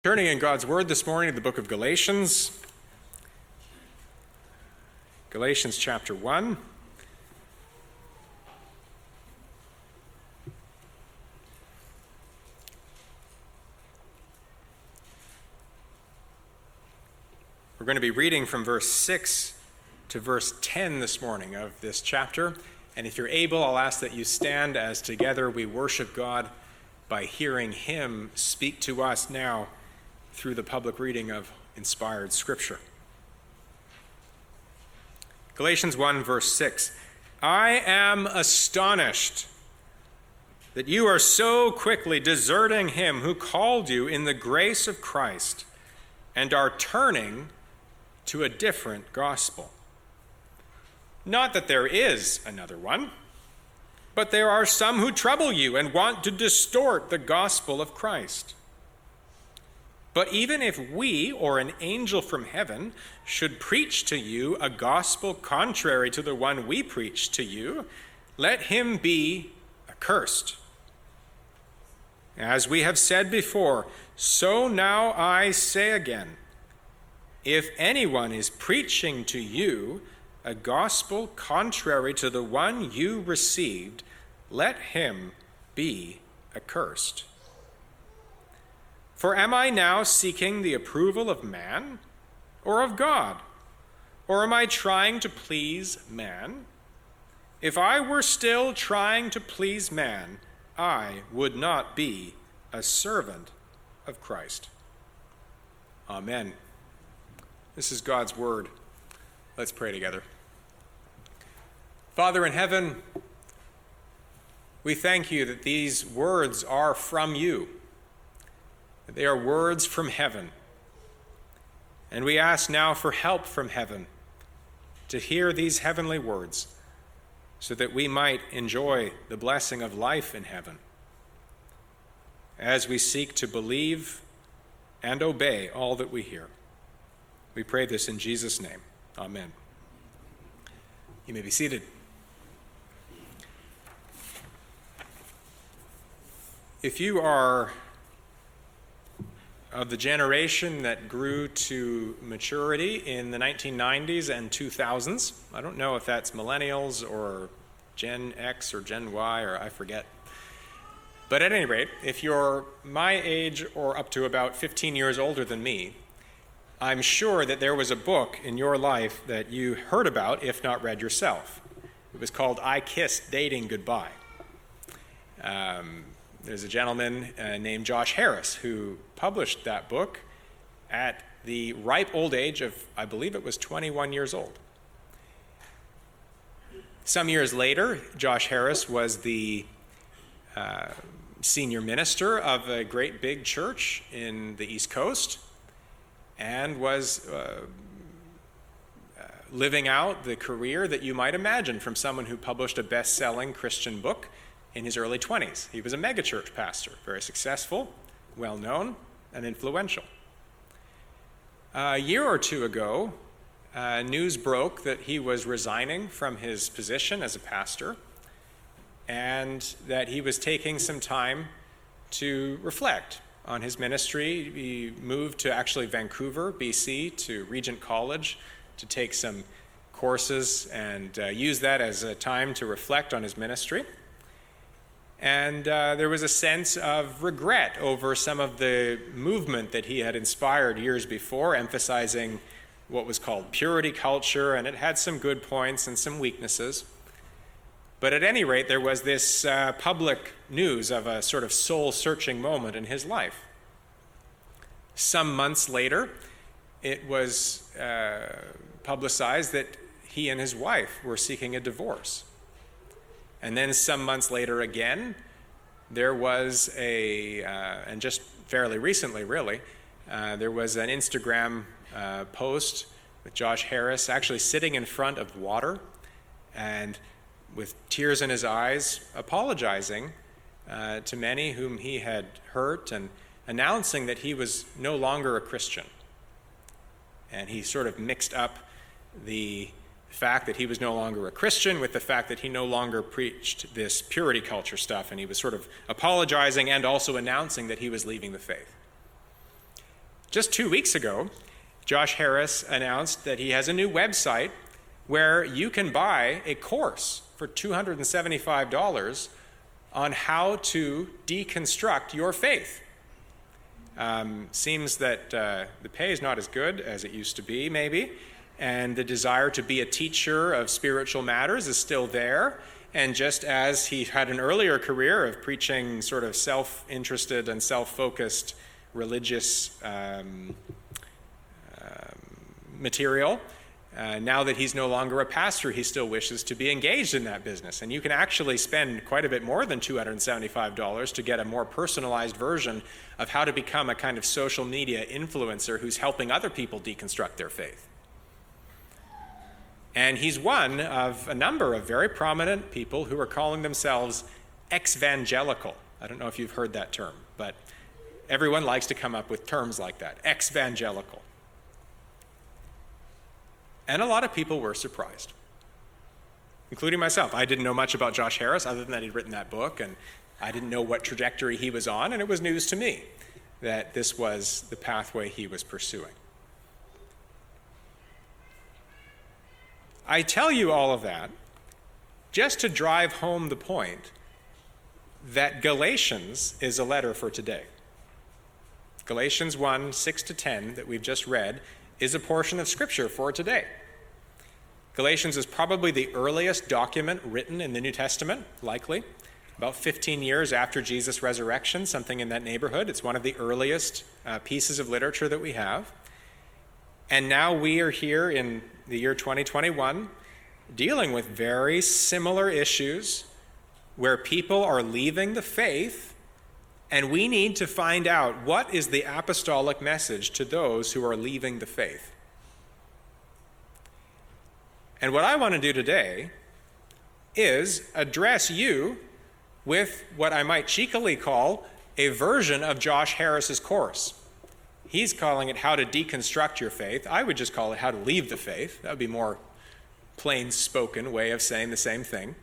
Turning in God's Word this morning to the book of Galatians. Galatians chapter 1. We're going to be reading from verse 6 to verse 10 this morning of this chapter. And if you're able, I'll ask that you stand as together we worship God by hearing Him speak to us now through the public reading of inspired Scripture. Galatians 1, verse 6. I am astonished that you are so quickly deserting Him who called you in the grace of Christ and are turning to a different gospel. Not that there is another one, but there are some who trouble you and want to distort the gospel of Christ. But even if we or an angel from heaven should preach to you a gospel contrary to the one we preach to you, let him be accursed. As we have said before, so now I say again, if anyone is preaching to you a gospel contrary to the one you received, let him be accursed. For am I now seeking the approval of man or of God? Or am I trying to please man? If I were still trying to please man, I would not be a servant of Christ. Amen. This is God's word. Let's pray together. Father in heaven, we thank you that these words are from you. They are words from heaven. And we ask now for help from heaven to hear these heavenly words so that we might enjoy the blessing of life in heaven as we seek to believe and obey all that we hear. We pray this in Jesus' name. Amen. You may be seated. If you are of the generation that grew to maturity in the 1990s and 2000s. I don't know if that's millennials or Gen X or Gen Y or I forget. But at any rate, if you're my age or up to about 15 years older than me, I'm sure that there was a book in your life that you heard about, if not read yourself. It was called I Kissed Dating Goodbye. There's a gentleman named Josh Harris who published that book at the ripe old age of, I believe it was 21 years old. Some years later, Josh Harris was the senior minister of a great big church in the East Coast and was living out the career that you might imagine from someone who published a best-selling Christian book in his early 20s. He was a megachurch pastor, very successful, well-known, and influential. A year or two ago, news broke that he was resigning from his position as a pastor and that he was taking some time to reflect on his ministry. He moved to actually Vancouver, BC, to Regent College to take some courses and use that as a time to reflect on his ministry. And there was a sense of regret over some of the movement that he had inspired years before, emphasizing what was called purity culture, and it had some good points and some weaknesses. But at any rate, there was this public news of a sort of soul-searching moment in his life. Some months later, it was publicized that he and his wife were seeking a divorce. And then some months later again, there was and just fairly recently really, there was an Instagram post with Josh Harris actually sitting in front of water and with tears in his eyes, apologizing to many whom he had hurt and announcing that he was no longer a Christian. And he sort of mixed up the fact that he was no longer a Christian with the fact that he no longer preached this purity culture stuff, and he was sort of apologizing and also announcing that he was leaving the faith. Just 2 weeks ago, Josh Harris announced that he has a new website where you can buy a course for $275 on how to deconstruct your faith. Seems that the pay is not as good as it used to be, maybe, and the desire to be a teacher of spiritual matters is still there. And just as he had an earlier career of preaching sort of self-interested and self-focused religious material, now that he's no longer a pastor, he still wishes to be engaged in that business. And you can actually spend quite a bit more than $275 to get a more personalized version of how to become a kind of social media influencer who's helping other people deconstruct their faith. And he's one of a number of very prominent people who are calling themselves ex-evangelical. I don't know if you've heard that term, but everyone likes to come up with terms like that, ex-evangelical. And a lot of people were surprised, including myself. I didn't know much about Josh Harris other than that he'd written that book, and I didn't know what trajectory he was on, and it was news to me that this was the pathway he was pursuing. I tell you all of that just to drive home the point that Galatians is a letter for today. Galatians 1, 6-10 that we've just read is a portion of Scripture for today. Galatians is probably the earliest document written in the New Testament, likely, about 15 years after Jesus' resurrection, something in that neighborhood. It's one of the earliest pieces of literature that we have. And now we are here in the year 2021 dealing with very similar issues where people are leaving the faith, and we need to find out what is the apostolic message to those who are leaving the faith. And what I want to do today is address you with what I might cheekily call a version of Josh Harris's course. He's calling it How to Deconstruct Your Faith. I would just call it How to Leave the Faith. That would be a more plain-spoken way of saying the same thing.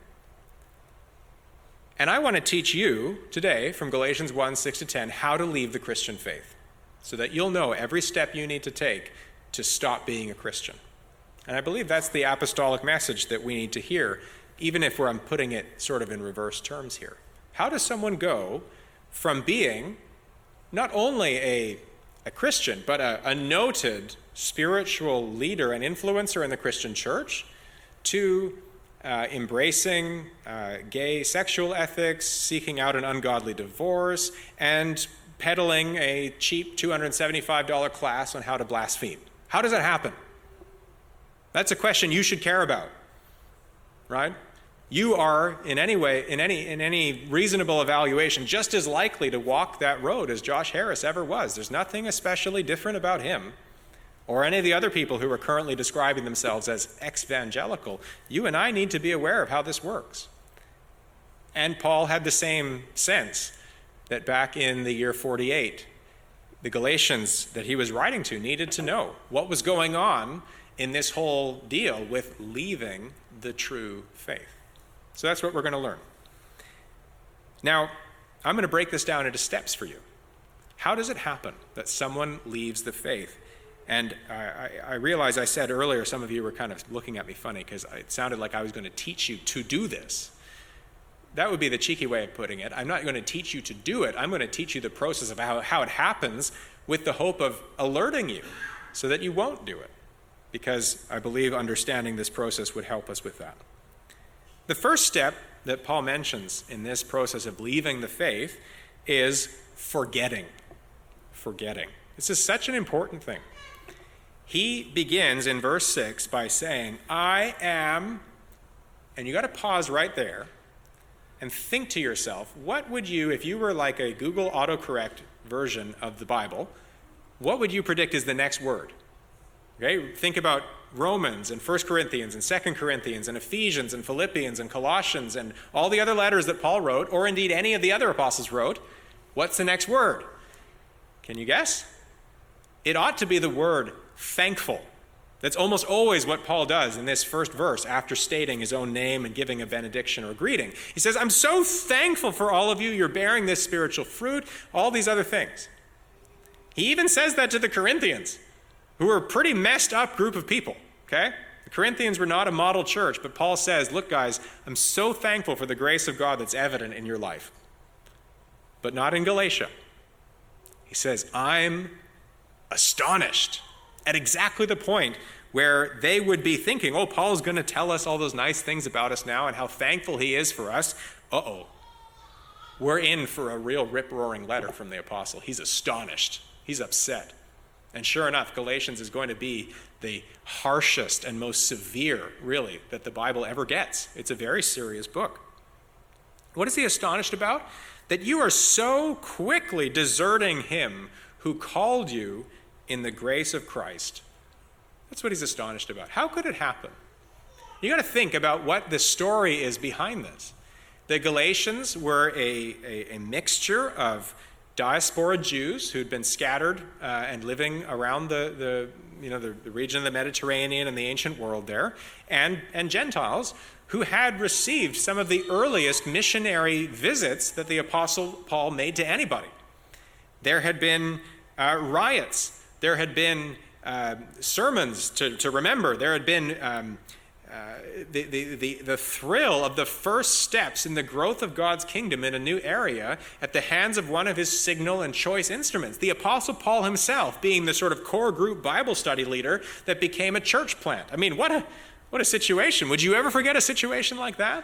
And I want to teach you today from Galatians 1, 6-10, how to leave the Christian faith so that you'll know every step you need to take to stop being a Christian. And I believe that's the apostolic message that we need to hear, even if I'm putting it sort of in reverse terms here. How does someone go from being not only a Christian, but a noted spiritual leader and influencer in the Christian church, to embracing gay sexual ethics, seeking out an ungodly divorce, and peddling a cheap $275 class on how to blaspheme? How does that happen? That's a question you should care about, right? You are, in any reasonable evaluation, just as likely to walk that road as Josh Harris ever was. There's nothing especially different about him or any of the other people who are currently describing themselves as ex-evangelical. You and I need to be aware of how this works. And Paul had the same sense that back in the year 48, the Galatians that he was writing to needed to know what was going on in this whole deal with leaving the true faith. So that's what we're going to learn. Now, I'm going to break this down into steps for you. How does it happen that someone leaves the faith? And I realize I said earlier, some of you were kind of looking at me funny because it sounded like I was going to teach you to do this. That would be the cheeky way of putting it. I'm not going to teach you to do it. I'm going to teach you the process of how it happens with the hope of alerting you so that you won't do it, because I believe understanding this process would help us with that. The first step that Paul mentions in this process of leaving the faith is forgetting. Forgetting. This is such an important thing. He begins in verse 6 by saying, I am, and you got to pause right there and think to yourself, what would you, if you were like a Google autocorrect version of the Bible, what would you predict is the next word? Okay, think about Romans and 1 Corinthians and 2 Corinthians and Ephesians and Philippians and Colossians and all the other letters that Paul wrote, or indeed any of the other apostles wrote. What's the next word? Can you guess? It ought to be the word thankful. That's almost always what Paul does in this first verse after stating his own name and giving a benediction or greeting. He says, I'm so thankful for all of you. You're bearing this spiritual fruit, all these other things. He even says that to the Corinthians, who were a pretty messed up group of people, okay? The Corinthians were not a model church, but Paul says, look, guys, I'm so thankful for the grace of God that's evident in your life. But not in Galatia. He says, I'm astonished at exactly the point where they would be thinking, oh, Paul's going to tell us all those nice things about us now and how thankful he is for us. Uh-oh. We're in for a real rip-roaring letter from the apostle. He's astonished. He's upset. And sure enough, Galatians is going to be the harshest and most severe, really, that the Bible ever gets. It's a very serious book. What is he astonished about? That you are so quickly deserting him who called you in the grace of Christ. That's what he's astonished about. How could it happen? You got to think about what the story is behind this. The Galatians were a mixture of diaspora Jews who'd been scattered and living around the region of the Mediterranean and the ancient world there, and Gentiles who had received some of the earliest missionary visits that the Apostle Paul made to anybody. There had been riots. There had been sermons to remember. There had been the thrill of the first steps in the growth of God's kingdom in a new area at the hands of one of his signal and choice instruments, the Apostle Paul himself being the sort of core group Bible study leader that became a church plant. I mean, what a situation. Would you ever forget a situation like that?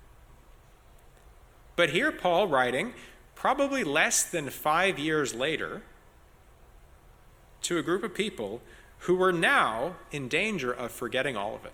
But here Paul writing, probably less than 5 years later, to a group of people who were now in danger of forgetting all of it.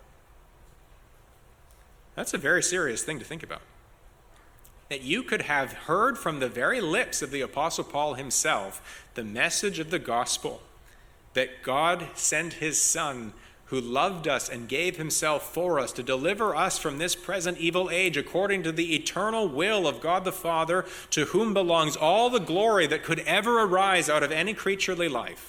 That's a very serious thing to think about. That you could have heard from the very lips of the Apostle Paul himself the message of the gospel, that God sent his Son who loved us and gave himself for us to deliver us from this present evil age according to the eternal will of God the Father, to whom belongs all the glory that could ever arise out of any creaturely life.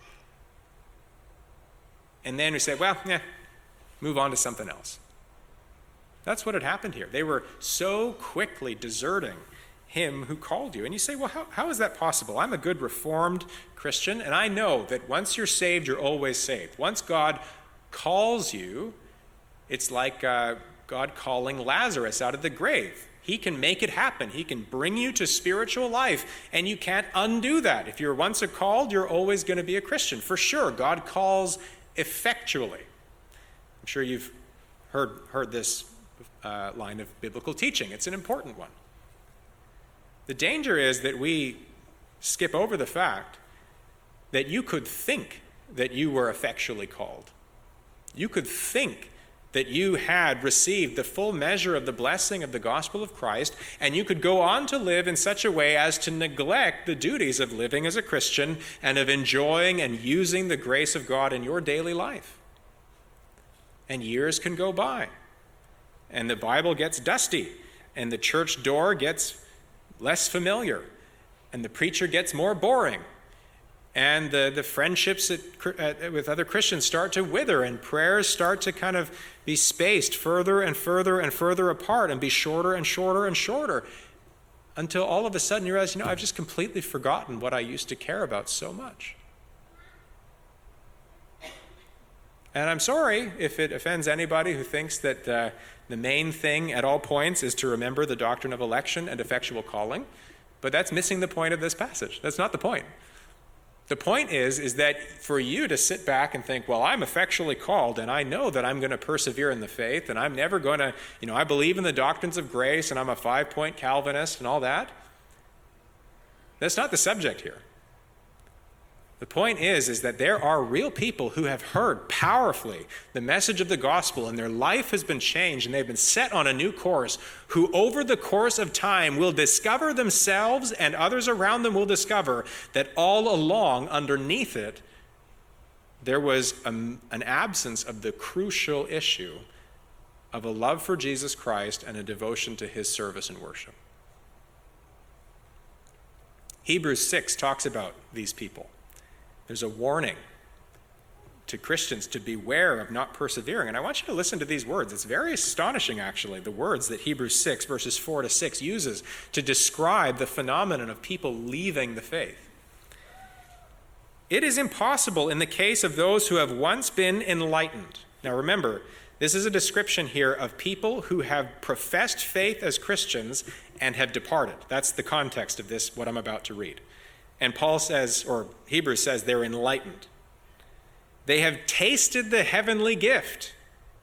And then we say, well, move on to something else. That's what had happened here. They were so quickly deserting him who called you. And you say, well, how is that possible? I'm a good Reformed Christian, and I know that once you're saved, you're always saved. Once God calls you, it's like God calling Lazarus out of the grave. He can make it happen. He can bring you to spiritual life, and you can't undo that. If you're once called, you're always going to be a Christian. For sure, God calls effectually. I'm sure you've heard this line of biblical teaching. It's an important one. The danger is that we skip over the fact that you could think that you were effectually called. You could think that you had received the full measure of the blessing of the gospel of Christ, and you could go on to live in such a way as to neglect the duties of living as a Christian and of enjoying and using the grace of God in your daily life. And years can go by, and the Bible gets dusty, and the church door gets less familiar, and the preacher gets more boring, and the friendships with other Christians start to wither, and prayers start to kind of be spaced further and further and further apart and be shorter and shorter and shorter, until all of a sudden you realize, I've just completely forgotten what I used to care about so much. And I'm sorry if it offends anybody who thinks that the main thing at all points is to remember the doctrine of election and effectual calling, but that's missing the point of this passage. That's not the point. The point is that for you to sit back and think, well, I'm effectually called, and I know that I'm going to persevere in the faith, and I'm never going to, I believe in the doctrines of grace, and I'm a 5-point Calvinist and all that. That's not the subject here. The point is that there are real people who have heard powerfully the message of the gospel, and their life has been changed, and they've been set on a new course, who over the course of time will discover themselves, and others around them will discover that all along underneath it, there was an absence of the crucial issue of a love for Jesus Christ and a devotion to his service and worship. Hebrews 6 talks about these people. There's a warning to Christians to beware of not persevering. And I want you to listen to these words. It's very astonishing, actually, the words that Hebrews 6, verses 4 to 6 uses to describe the phenomenon of people leaving the faith. it is impossible in the case of those who have once been enlightened. Now remember, this is a description here of people who have professed faith as Christians and have departed. That's the context of this, what I'm about to read. And Paul says, or Hebrews says, they're enlightened. They have tasted the heavenly gift.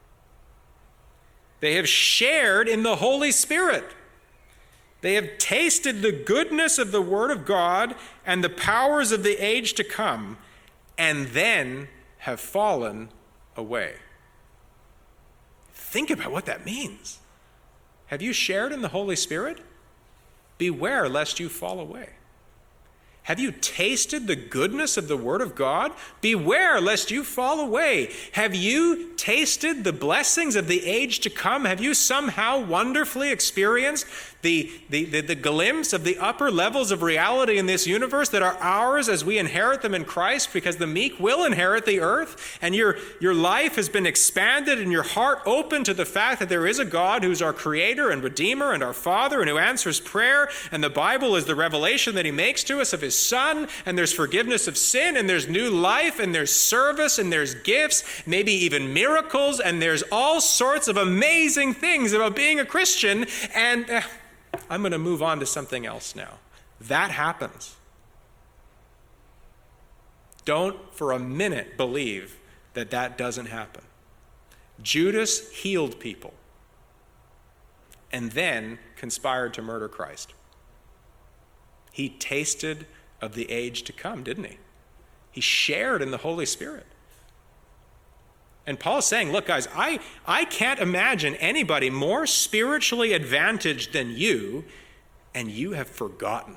They have shared in the Holy Spirit. They have tasted the goodness of the Word of God and the powers of the age to come, and then have fallen away. Think about what that means. Have you shared in the Holy Spirit? Beware lest you fall away. Have you tasted the goodness of the Word of God? Beware lest you fall away. Have you tasted the blessings of the age to come? Have you somehow wonderfully experienced the glimpse of the upper levels of reality in this universe that are ours as we inherit them in Christ, because the meek will inherit the earth, and your life has been expanded and your heart open to the fact that there is a God who's our creator and redeemer and our Father and who answers prayer, and the Bible is the revelation that he makes to us of his Son, and there's forgiveness of sin, and there's new life, and there's service, and there's gifts, maybe even miracles, and there's all sorts of amazing things about being a Christian, and I'm going to move on to something else now. That happens. Don't for a minute believe that that doesn't happen. Judas healed people and then conspired to murder Christ. He tasted of the age to come, didn't he? He shared in the Holy Spirit. And Paul is saying, look, guys, I can't imagine anybody more spiritually advantaged than you, and you have forgotten.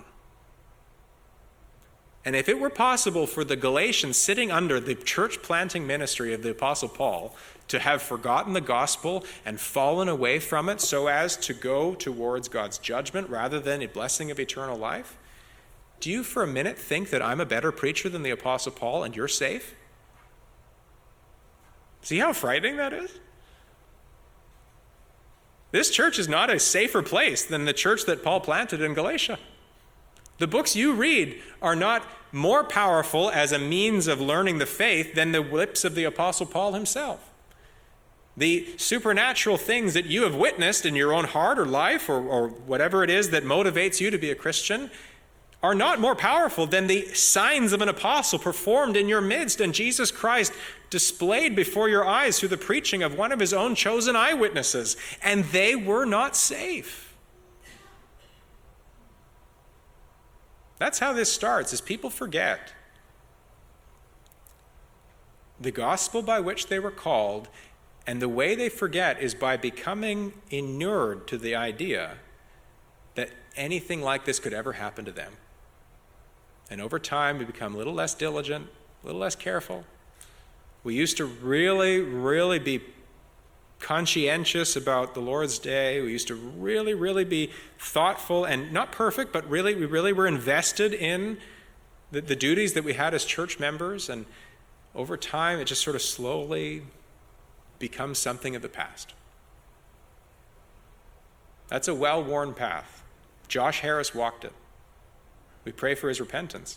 And if it were possible for the Galatians sitting under the church planting ministry of the Apostle Paul to have forgotten the gospel and fallen away from it so as to go towards God's judgment rather than a blessing of eternal life, do you for a minute think that I'm a better preacher than the Apostle Paul and you're safe? See how frightening that is? This church is not a safer place than the church that Paul planted in Galatia. The books you read are not more powerful as a means of learning the faith than the lips of the Apostle Paul himself. The supernatural things that you have witnessed in your own heart or life or whatever it is that motivates you to be a Christian are not more powerful than the signs of an apostle performed in your midst and Jesus Christ displayed before your eyes through the preaching of one of his own chosen eyewitnesses. And they were not safe. That's how this starts, is people forget the gospel by which they were called, and the way they forget is by becoming inured to the idea that anything like this could ever happen to them. And over time, we become a little less diligent, a little less careful. We used to really, really be conscientious about the Lord's Day. We used to really, really be thoughtful and not perfect, but we really were invested in the duties that we had as church members. And over time, it just sort of slowly becomes something of the past. That's a well-worn path. Josh Harris walked it. We pray for his repentance.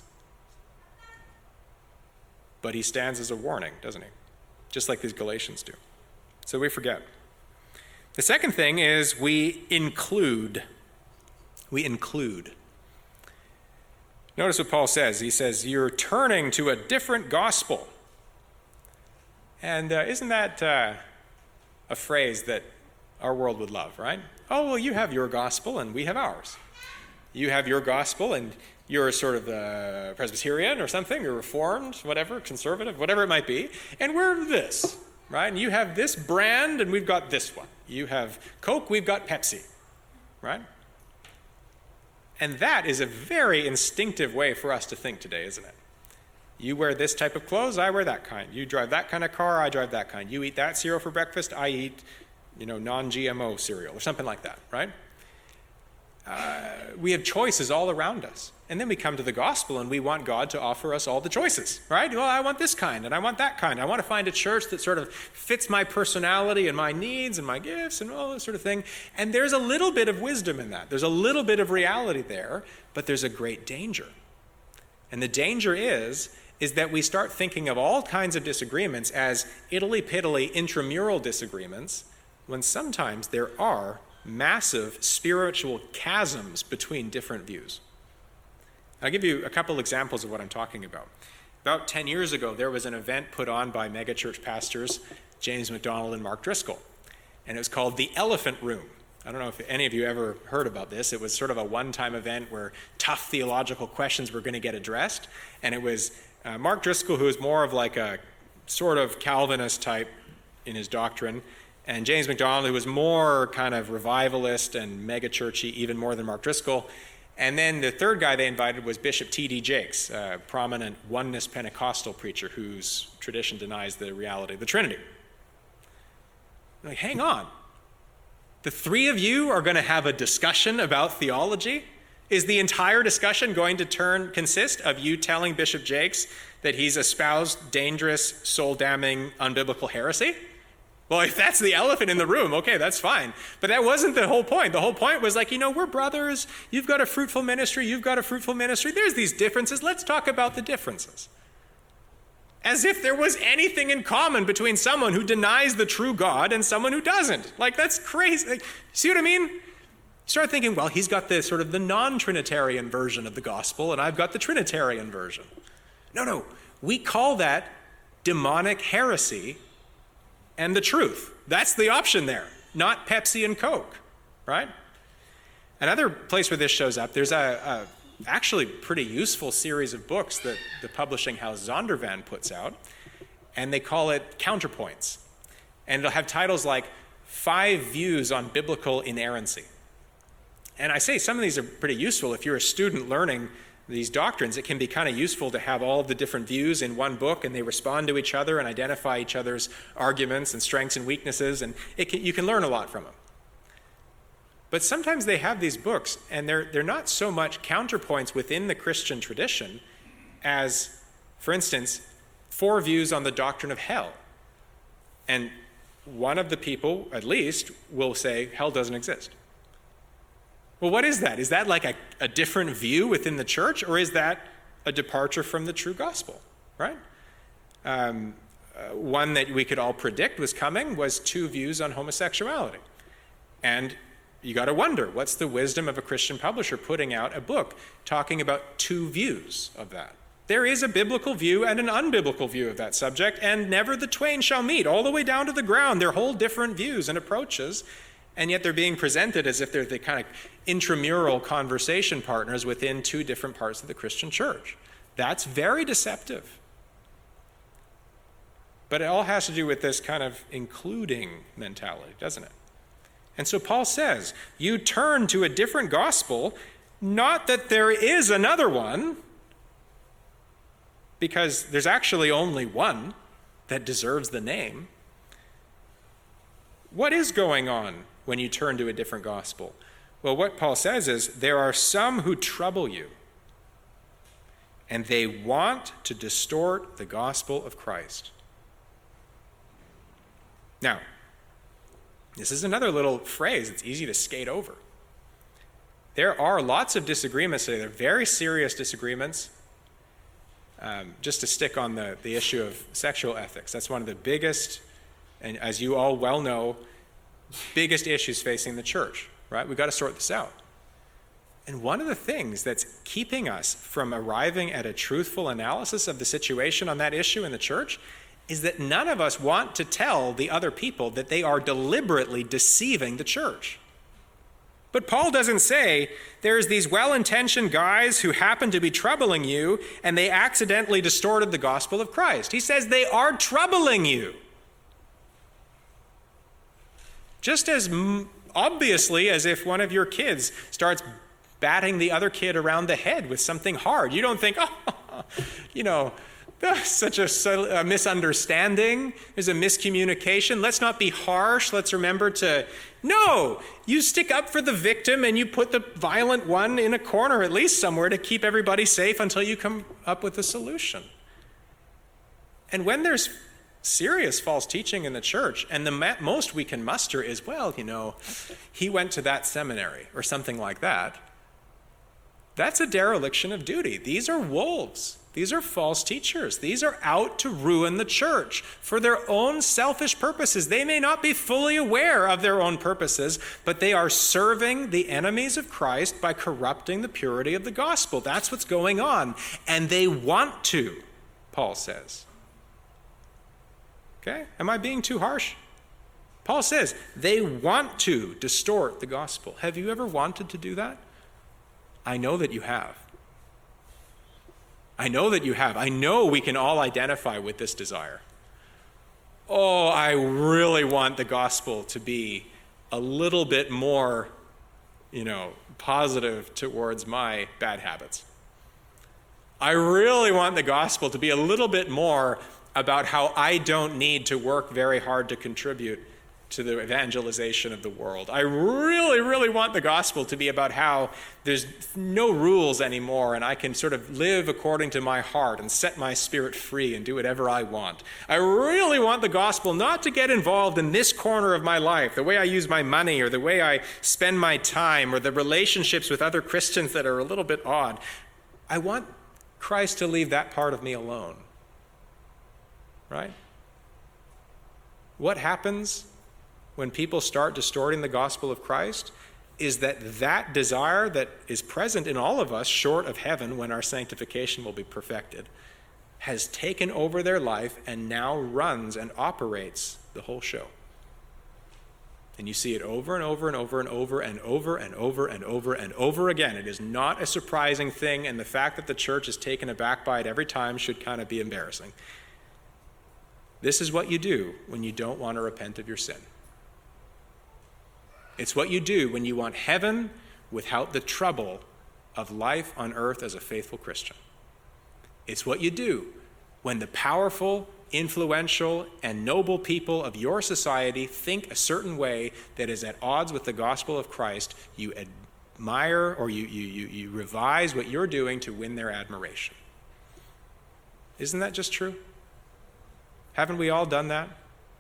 But he stands as a warning, doesn't he? Just like these Galatians do. So we forget. The second thing is we include. We include. Notice what Paul says. He says, you're turning to a different gospel. And isn't that a phrase that our world would love, right? Oh, well, you have your gospel and we have ours. You have your gospel and you're sort of Presbyterian or something, or Reformed, whatever, conservative, whatever it might be, and we're this, right? And you have this brand and we've got this one. You have Coke, we've got Pepsi, right? And that is a very instinctive way for us to think today, isn't it? You wear this type of clothes, I wear that kind. You drive that kind of car, I drive that kind. You eat that cereal for breakfast, I eat, non-GMO cereal or something like that, right? We have choices all around us. And then we come to the gospel and we want God to offer us all the choices, right? Well, I want this kind and I want that kind. I want to find a church that sort of fits my personality and my needs and my gifts and all that sort of thing. And there's a little bit of wisdom in that. There's a little bit of reality there, but there's a great danger. And the danger is is that we start thinking of all kinds of disagreements as itill-piddly intramural disagreements, when sometimes there are massive spiritual chasms between different views. I'll give you a couple examples of what I'm talking about. About 10 years ago, there was an event put on by megachurch pastors James MacDonald and Mark Driscoll, and it was called the Elephant Room. I don't know if any of you ever heard about this. It was sort of a one-time event where tough theological questions were going to get addressed, and it was Mark Driscoll, who is more of like a sort of Calvinist type in his doctrine, and James MacDonald, who was more kind of revivalist and megachurchy, even more than Mark Driscoll. And then the third guy they invited was Bishop T.D. Jakes, a prominent oneness Pentecostal preacher whose tradition denies the reality of the Trinity. Like, hang on. The three of you are going to have a discussion about theology? Is the entire discussion going to consist of you telling Bishop Jakes that he's espoused dangerous, soul-damning, unbiblical heresy? Well, if that's the elephant in the room, okay, that's fine. But that wasn't the whole point. The whole point was like, we're brothers. You've got a fruitful ministry. You've got a fruitful ministry. There's these differences. Let's talk about the differences. As if there was anything in common between someone who denies the true God and someone who doesn't. Like, that's crazy. Like, see what I mean? You start thinking, well, he's got the sort of the non-Trinitarian version of the gospel, and I've got the Trinitarian version. No. We call that demonic heresy and the truth. That's the option there, not Pepsi and Coke, right? Another place where this shows up, there's a actually pretty useful series of books that the publishing house Zondervan puts out, and they call it Counterpoints. And it'll have titles like 5 Views on Biblical Inerrancy. And I say some of these are pretty useful. If you're a student learning these doctrines, it can be kind of useful to have all of the different views in one book, and they respond to each other and identify each other's arguments and strengths and weaknesses, and you can learn a lot from them. But sometimes they have these books, and they're not so much counterpoints within the Christian tradition as, for instance, 4 views on the doctrine of hell. And one of the people, at least, will say hell doesn't exist. Well, what is that? Is that like a different view within the church, or is that a departure from the true gospel, right? One that we could all predict was coming was 2 views on homosexuality. And you got to wonder, what's the wisdom of a Christian publisher putting out a book talking about 2 views of that? There is a biblical view and an unbiblical view of that subject, and never the twain shall meet, all the way down to the ground. They're whole different views and approaches, and yet they're being presented as if they're the kind of intramural conversation partners within 2 different parts of the Christian church. That's very deceptive. But it all has to do with this kind of including mentality, doesn't it? And so Paul says, you turn to a different gospel, not that there is another one, because there's actually only one that deserves the name. What is going on when you turn to a different gospel? Well, what Paul says is, there are some who trouble you, and they want to distort the gospel of Christ. Now, this is another little phrase that's easy to skate over. There are lots of disagreements today. They're very serious disagreements. Just to stick on the issue of sexual ethics, that's one of the biggest, and as you all well know, biggest issues facing the church, right? We've got to sort this out. And one of the things that's keeping us from arriving at a truthful analysis of the situation on that issue in the church is that none of us want to tell the other people that they are deliberately deceiving the church. But Paul doesn't say, there's these well-intentioned guys who happen to be troubling you, and they accidentally distorted the gospel of Christ. He says they are troubling you. Just as obviously as if one of your kids starts batting the other kid around the head with something hard. You don't think, such a misunderstanding. There's a miscommunication. Let's not be harsh. Let's remember to, no, you stick up for the victim and you put the violent one in a corner, at least somewhere, to keep everybody safe until you come up with a solution. And when there's serious false teaching in the church, and the most we can muster is, well, he went to that seminary or something like that. That's a dereliction of duty. These are wolves. These are false teachers. These are out to ruin the church for their own selfish purposes. They may not be fully aware of their own purposes, but they are serving the enemies of Christ by corrupting the purity of the gospel. That's what's going on. And they want to, Paul says. Okay? Am I being too harsh? Paul says they want to distort the gospel. Have you ever wanted to do that? I know that you have. I know that you have. I know we can all identify with this desire. Oh, I really want the gospel to be a little bit more, positive towards my bad habits. I really want the gospel to be a little bit more about how I don't need to work very hard to contribute to the evangelization of the world. I really, really want the gospel to be about how there's no rules anymore and I can sort of live according to my heart and set my spirit free and do whatever I want. I really want the gospel not to get involved in this corner of my life, the way I use my money or the way I spend my time or the relationships with other Christians that are a little bit odd. I want Christ to leave that part of me alone. Right? What happens when people start distorting the gospel of Christ is that desire that is present in all of us, short of heaven when our sanctification will be perfected, has taken over their life and now runs and operates the whole show. And you see it over and over and over and over and over and over and over and over again. It is not a surprising thing, and the fact that the church is taken aback by it every time should kind of be embarrassing. This is what you do when you don't want to repent of your sin. It's what you do when you want heaven without the trouble of life on earth as a faithful Christian. It's what you do when the powerful, influential, and noble people of your society think a certain way that is at odds with the gospel of Christ. You admire or you revise what you're doing to win their admiration. Isn't that just true? Haven't we all done that?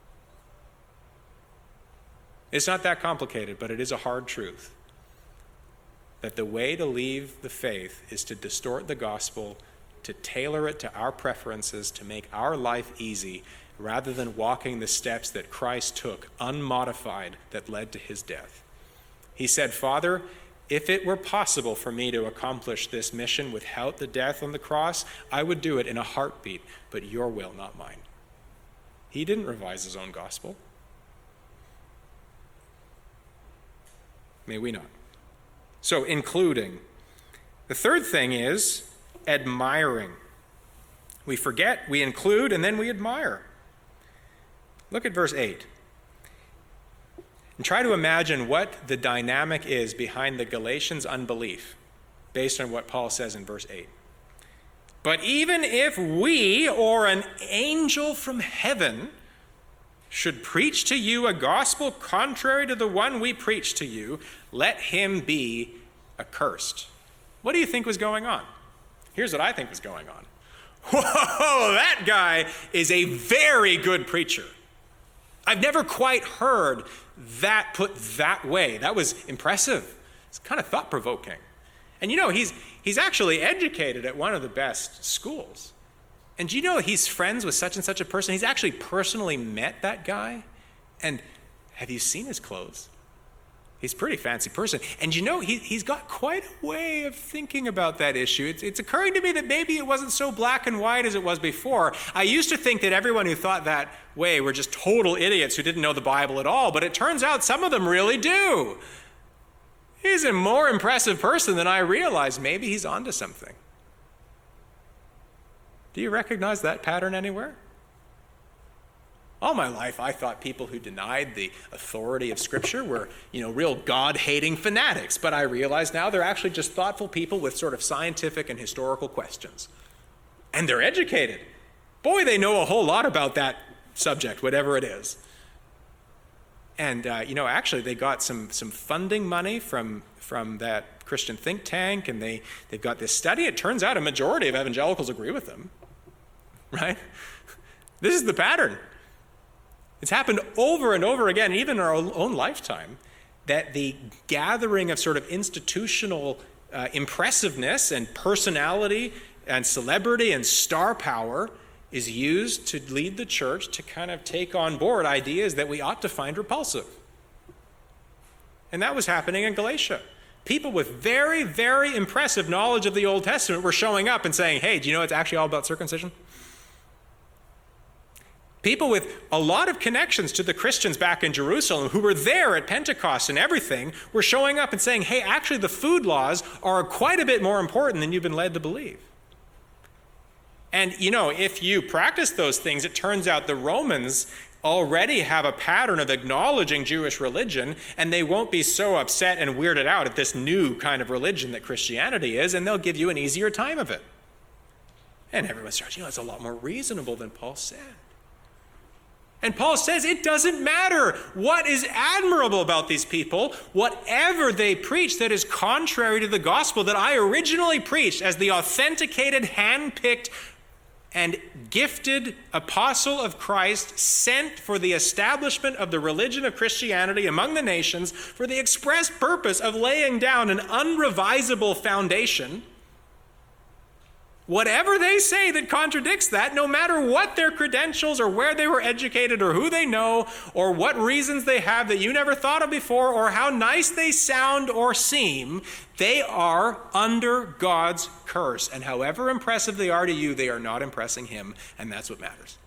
It's not that complicated, but it is a hard truth that the way to leave the faith is to distort the gospel, to tailor it to our preferences, to make our life easy, rather than walking the steps that Christ took, unmodified, that led to his death. He said, "Father, if it were possible for me to accomplish this mission without the death on the cross, I would do it in a heartbeat, but your will, not mine." He didn't revise his own gospel. May we not. So, including. The third thing is admiring. We forget, we include, and then we admire. Look at verse 8. And try to imagine what the dynamic is behind the Galatians' unbelief, based on what Paul says in verse 8. "But even if we or an angel from heaven should preach to you a gospel contrary to the one we preach to you, let him be accursed." What do you think was going on? Here's what I think was going on. Whoa, that guy is a very good preacher. I've never quite heard that put that way. That was impressive. It's kind of thought-provoking. And he's actually educated at one of the best schools. And do you know he's friends with such and such a person? He's actually personally met that guy. And have you seen his clothes? He's a pretty fancy person. And he's got quite a way of thinking about that issue. It's occurring to me that maybe it wasn't so black and white as it was before. I used to think that everyone who thought that way were just total idiots who didn't know the Bible at all. But it turns out some of them really do. He's a more impressive person than I realized. Maybe he's onto something. Do you recognize that pattern anywhere? All my life, I thought people who denied the authority of Scripture were, real God-hating fanatics. But I realize now they're actually just thoughtful people with sort of scientific and historical questions. And they're educated. Boy, they know a whole lot about that subject, whatever it is. And, actually they got some funding money from that Christian think tank, and they've got this study. It turns out a majority of evangelicals agree with them. Right? This is the pattern. It's happened over and over again, even in our own lifetime, that the gathering of sort of institutional impressiveness and personality and celebrity and star power is used to lead the church to kind of take on board ideas that we ought to find repulsive. And that was happening in Galatia. People with very, very impressive knowledge of the Old Testament were showing up and saying, hey, do you know it's actually all about circumcision? People with a lot of connections to the Christians back in Jerusalem who were there at Pentecost and everything were showing up and saying, hey, actually the food laws are quite a bit more important than you've been led to believe. And, if you practice those things, it turns out the Romans already have a pattern of acknowledging Jewish religion, and they won't be so upset and weirded out at this new kind of religion that Christianity is, and they'll give you an easier time of it. And everyone starts, it's a lot more reasonable than Paul said. And Paul says it doesn't matter what is admirable about these people, whatever they preach that is contrary to the gospel that I originally preached as the authenticated, hand-picked, and gifted apostle of Christ, sent for the establishment of the religion of Christianity among the nations for the express purpose of laying down an unrevisable foundation. Whatever they say that contradicts that, no matter what their credentials or where they were educated or who they know or what reasons they have that you never thought of before or how nice they sound or seem, they are under God's curse. And however impressive they are to you, they are not impressing him, and that's what matters.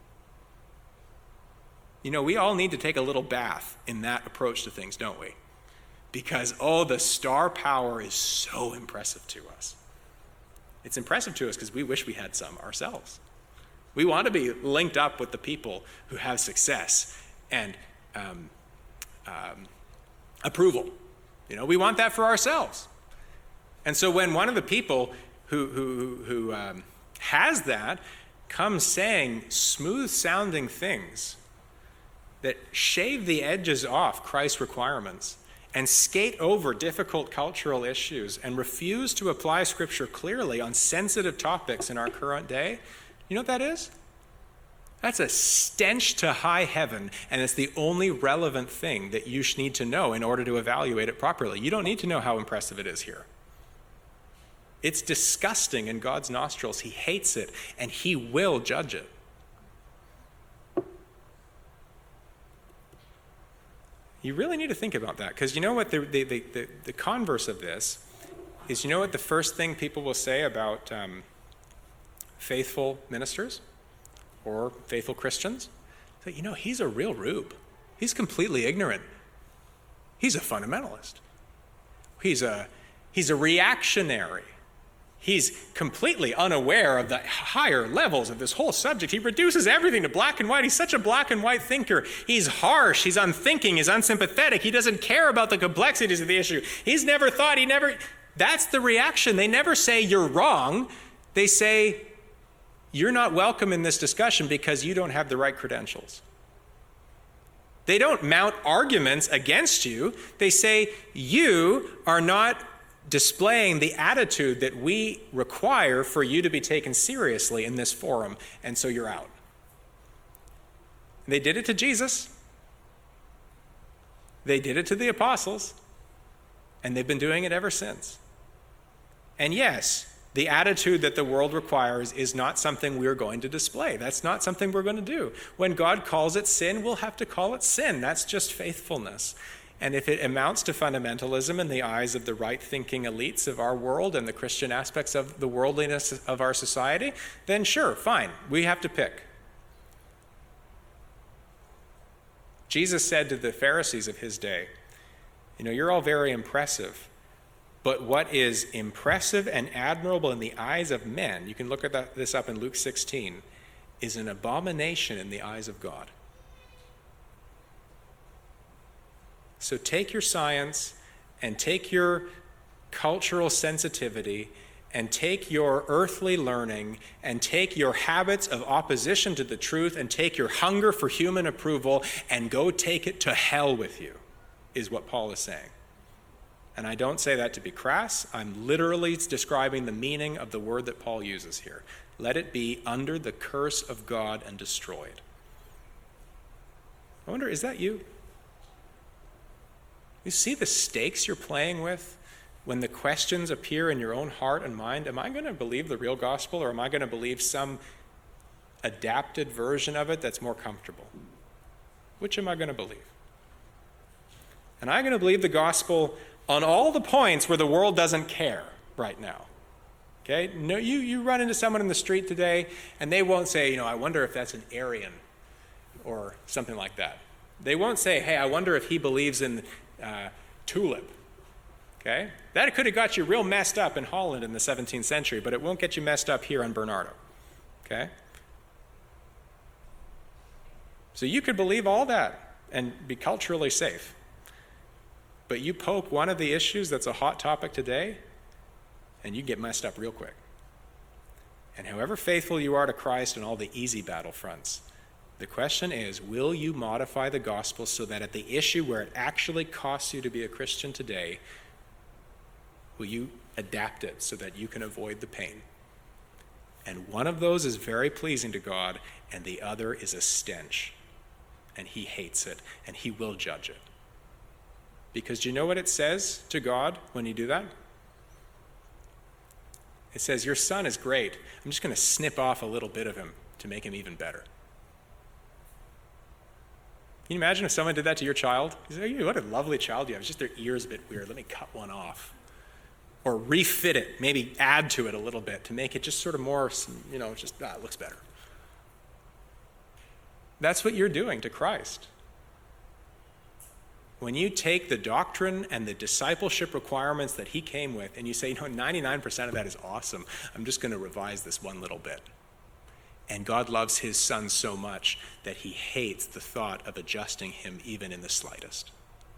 We all need to take a little bath in that approach to things, don't we? Because, the star power is so impressive to us. It's impressive to us because we wish we had some ourselves. We want to be linked up with the people who have success and approval. We want that for ourselves. And so when one of the people who has that comes saying smooth-sounding things that shave the edges off Christ's requirements and skate over difficult cultural issues and refuse to apply Scripture clearly on sensitive topics in our current day, you know what that is? That's a stench to high heaven, and it's the only relevant thing that you need to know in order to evaluate it properly. You don't need to know how impressive it is here. It's disgusting in God's nostrils. He hates it, and he will judge it. You really need to think about that, because you know what the converse of this is, what the first thing people will say about faithful ministers or faithful Christians? That, he's a real rube. He's completely ignorant. He's a fundamentalist. He's a reactionary. He's completely unaware of the higher levels of this whole subject. He reduces everything to black and white. He's such a black and white thinker. He's harsh. He's unthinking. He's unsympathetic. He doesn't care about the complexities of the issue. He's never thought. That's the reaction. They never say you're wrong. They say you're not welcome in this discussion because you don't have the right credentials. They don't mount arguments against you. They say you are not displaying the attitude that we require for you to be taken seriously in this forum, and so you're out. They did it to Jesus. They did it to the apostles, and they've been doing it ever since. And yes, the attitude that the world requires is not something we're going to display. That's not something we're going to do. When God calls it sin, we'll have to call it sin. That's just faithfulness. And if it amounts to fundamentalism in the eyes of the right-thinking elites of our world and the Christian aspects of the worldliness of our society, then sure, fine, we have to pick. Jesus said to the Pharisees of his day, you're all very impressive, but what is impressive and admirable in the eyes of men, you can look at this up in Luke 16, is an abomination in the eyes of God. So take your science and take your cultural sensitivity and take your earthly learning and take your habits of opposition to the truth and take your hunger for human approval and go take it to hell with you, is what Paul is saying. And I don't say that to be crass. I'm literally describing the meaning of the word that Paul uses here. Let it be under the curse of God and destroyed. I wonder, is that you? You see the stakes you're playing with when the questions appear in your own heart and mind, am I going to believe the real gospel, or am I going to believe some adapted version of it that's more comfortable? Which am I going to believe? And I'm going to believe the gospel on all the points where the world doesn't care right now. Okay? No, you run into someone in the street today, and they won't say, I wonder if that's an Arian or something like that. They won't say, hey, I wonder if he believes in tulip. Okay? That could have got you real messed up in Holland in the 17th century, but it won't get you messed up here on Bernardo. Okay? So you could believe all that and be culturally safe. But you poke one of the issues that's a hot topic today, and you get messed up real quick. And however faithful you are to Christ in all the easy battlefronts, the question is, will you modify the gospel so that at the issue where it actually costs you to be a Christian today, will you adapt it so that you can avoid the pain? And one of those is very pleasing to God, and the other is a stench. And he hates it, and he will judge it. Because do you know what it says to God when you do that? It says, your son is great. I'm just going to snip off a little bit of him to make him even better. Can you imagine if someone did that to your child? You say, oh, what a lovely child you have. It's just their ear's a bit weird. Let me cut one off. Or refit it, maybe add to it a little bit to make it just sort of more, it looks better. That's what you're doing to Christ. When you take the doctrine and the discipleship requirements that he came with and you say, 99% of that is awesome, I'm just going to revise this one little bit. And God loves his son so much that he hates the thought of adjusting him even in the slightest.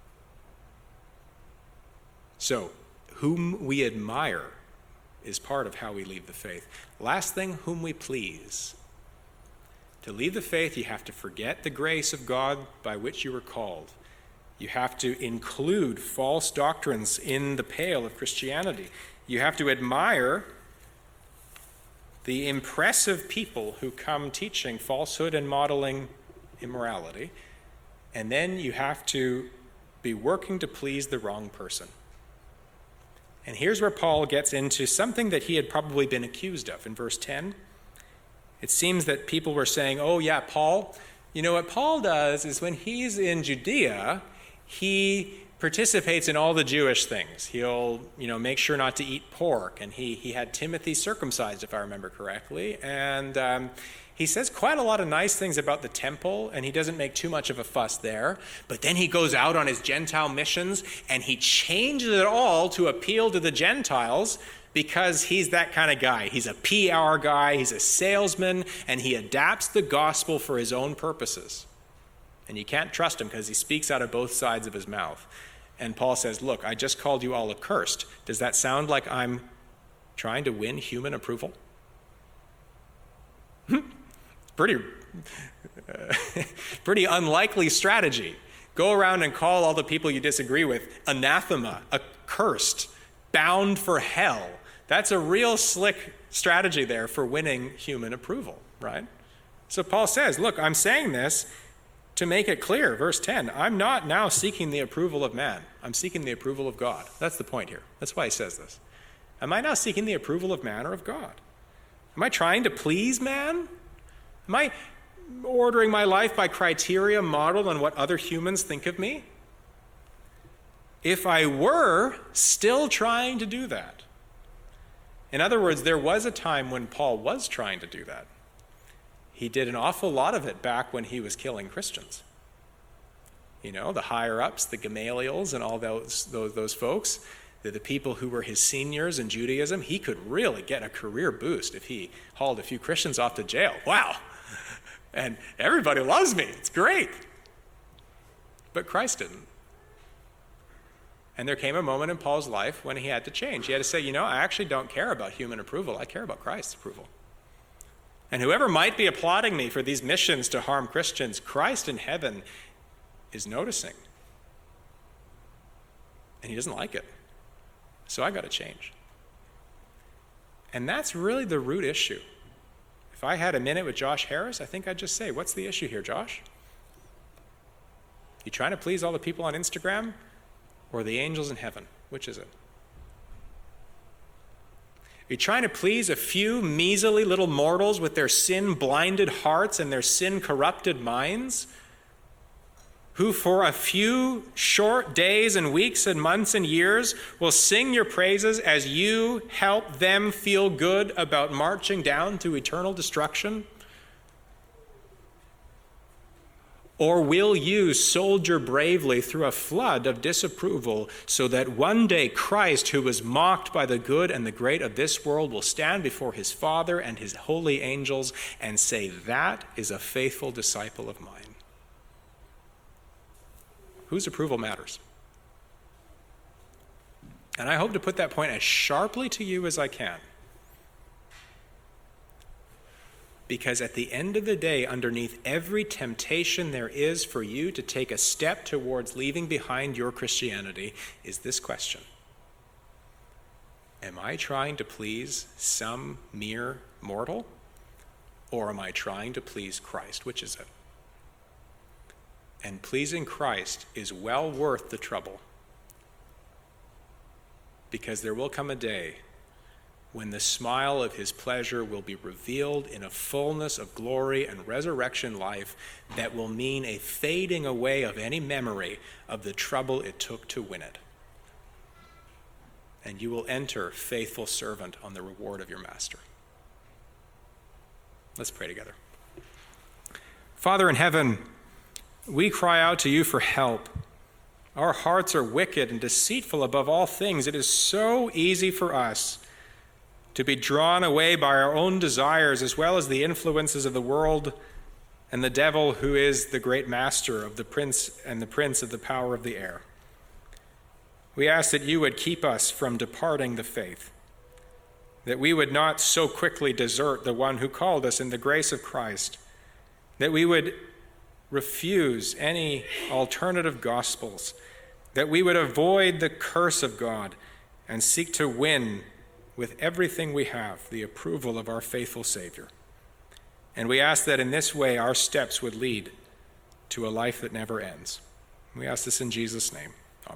So, whom we admire is part of how we leave the faith. Last thing, whom we please. To leave the faith, you have to forget the grace of God by which you were called. You have to include false doctrines in the pale of Christianity. You have to admire the impressive people who come teaching falsehood and modeling immorality. And then you have to be working to please the wrong person. And here's where Paul gets into something that he had probably been accused of. In verse 10, it seems that people were saying, oh yeah, Paul, what Paul does is when he's in Judea, he participates in all the Jewish things. He'll, make sure not to eat pork. And he had Timothy circumcised, if I remember correctly. And he says quite a lot of nice things about the temple, and he doesn't make too much of a fuss there. But then he goes out on his Gentile missions, and he changes it all to appeal to the Gentiles because he's that kind of guy. He's a PR guy, he's a salesman, and he adapts the gospel for his own purposes. And you can't trust him because he speaks out of both sides of his mouth. And Paul says, look, I just called you all accursed. Does that sound like I'm trying to win human approval? Pretty unlikely strategy. Go around and call all the people you disagree with anathema, accursed, bound for hell. That's a real slick strategy there for winning human approval, right? So Paul says, look, I'm saying this to make it clear, verse 10, I'm not now seeking the approval of man. I'm seeking the approval of God. That's the point here. That's why he says this. Am I now seeking the approval of man or of God? Am I trying to please man? Am I ordering my life by criteria modeled on what other humans think of me? If I were still trying to do that, in other words, there was a time when Paul was trying to do that. He did an awful lot of it back when he was killing Christians. The higher-ups, the Gamaliels and all those folks, the people who were his seniors in Judaism, he could really get a career boost if he hauled a few Christians off to jail. Wow! And everybody loves me. It's great. But Christ didn't. And there came a moment in Paul's life when he had to change. He had to say, I actually don't care about human approval. I care about Christ's approval. And whoever might be applauding me for these missions to harm Christians, Christ in heaven is noticing. And he doesn't like it. So I got to change. And that's really the root issue. If I had a minute with Josh Harris, I think I'd just say, what's the issue here, Josh? You trying to please all the people on Instagram or the angels in heaven? Which is it? Are you trying to please a few measly little mortals with their sin-blinded hearts and their sin-corrupted minds, who for a few short days and weeks and months and years will sing your praises as you help them feel good about marching down to eternal destruction? Or will you soldier bravely through a flood of disapproval so that one day Christ, who was mocked by the good and the great of this world, will stand before his Father and his holy angels and say, "That is a faithful disciple of mine"? Whose approval matters? And I hope to put that point as sharply to you as I can. Because at the end of the day, underneath every temptation there is for you to take a step towards leaving behind your Christianity is this question: am I trying to please some mere mortal, or am I trying to please Christ? Which is it? And pleasing Christ is well worth the trouble, because there will come a day when the smile of his pleasure will be revealed in a fullness of glory and resurrection life that will mean a fading away of any memory of the trouble it took to win it. And you will enter, faithful servant, on the reward of your master. Let's pray together. Father in heaven, we cry out to you for help. Our hearts are wicked and deceitful above all things. It is so easy for us to be drawn away by our own desires as well as the influences of the world and the devil, who is the great master of the prince of the power of the air. We ask that you would keep us from departing the faith, that we would not so quickly desert the one who called us in the grace of Christ, that we would refuse any alternative gospels, that we would avoid the curse of God and seek to win with everything we have the approval of our faithful Savior. And we ask that in this way our steps would lead to a life that never ends. We ask this in Jesus' name.